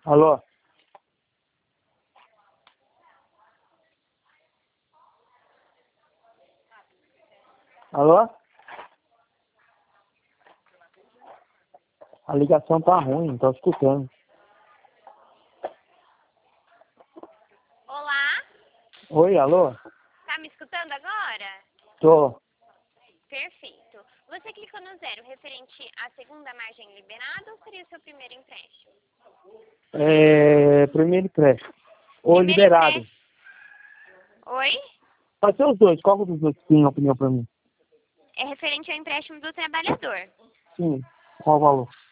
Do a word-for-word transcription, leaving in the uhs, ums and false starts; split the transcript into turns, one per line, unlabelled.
Alô? Alô? A ligação tá ruim, não tô escutando.
Olá?
Oi, alô?
Tá me escutando agora?
Tô.
Perfeito. Você clicou no zero referente à segunda margem liberada ou seria o seu primeiro empréstimo?
É... Primeiro empréstimo. Ou
Primeiro
liberado.
empréstimo. Oi?
Pode ser os dois. Qual dos dois tem opinião pra mim?
É referente ao empréstimo do trabalhador.
Sim. Qual o valor?